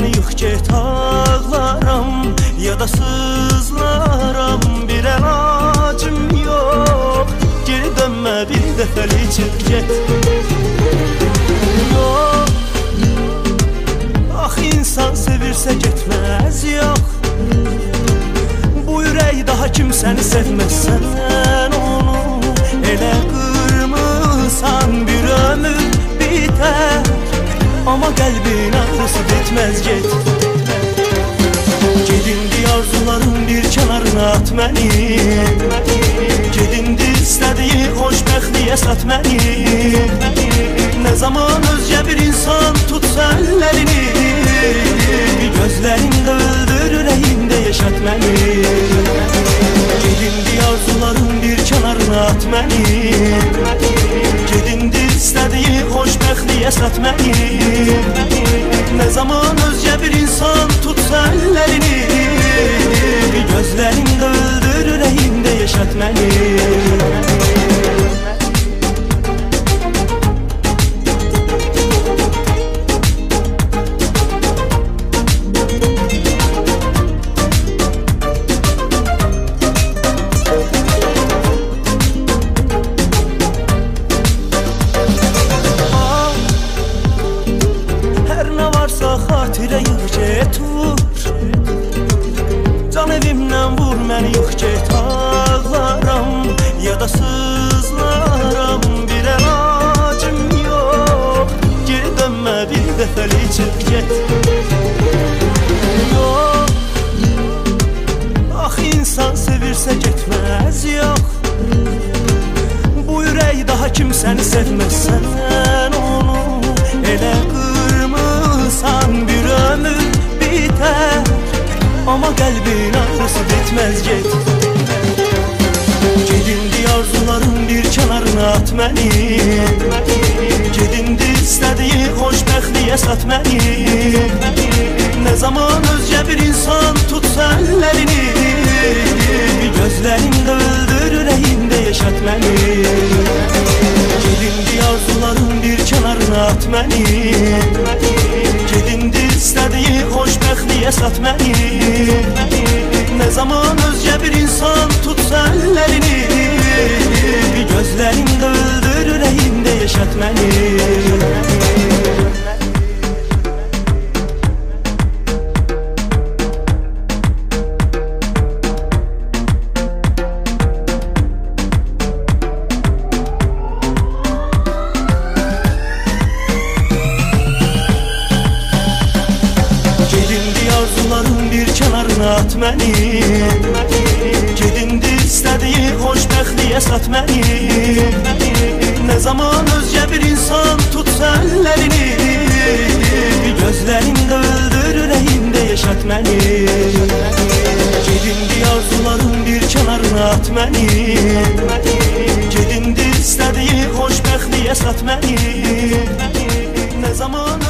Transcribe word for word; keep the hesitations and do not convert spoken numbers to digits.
məni yıx get ağlaram, ya da sızlaram, bir əlacım yox. Geri dönmə bir dəfəlik çıx get. Yox, ax insan sevirsə getməz yox. Bu ürək daha kimsəni sevməzsən onu, elə qırmısan bir ömür bitər. Amma qəlbin ağrısı bitməz get. Gedindi arzuların bir kənarına at məni, gedindi istədiyi xoşbəxtliyə sat məni. Nə zaman özgə bir insan tutsa əllərini, gözlərində öldür ürəyində yaşat məni. Gedindi arzuların bir kənarına at məni, gedindi istədiyi xoşbəxtliyə sat məni. Nə zaman özgə bir insan tutsa əllərini, gözlərində öldür ürəyində yaşat məni. Xatirə yığ get vur, can evimdən vur məni yığ get ağlaram, ya da sızlaram, bir əlacım yox. Geri dönmə bir dəfəlik çıx get. Yox, ax insan sevirsə getməz yox. Bu ürək daha kimsəni sevməzsən onu, elə qırmısan bir ömür bitər. Amma qəlbin ağrısı bitməz get. Gedindi arzuların bir kənarına at məni, gedindi istədiyi xoşbəxtliyə sat məni. Nə zaman özgə bir insan tutsa əllərini, gözlərində öldür ürəyində yaşat məni. Gedindi arzuların bir kənarına at məni, gedindi istədiyi xoşbəxtliyə sat məni. Nə zaman özgə bir insan tutsa əllərini, gözlərində öldür ürəyində yaşat məni. Arzuların bir kənarına at məni, gedindi istədiyi xoşbəxtliyə sat məni. Nə zaman özgə bir insan tutsa əllərini, gözlərində öldür ürəyində yaşat məni. Gedindi arzuların bir kənarına at məni, gedindi istədiyi xoşbəxtliyə sat məni. Nə zaman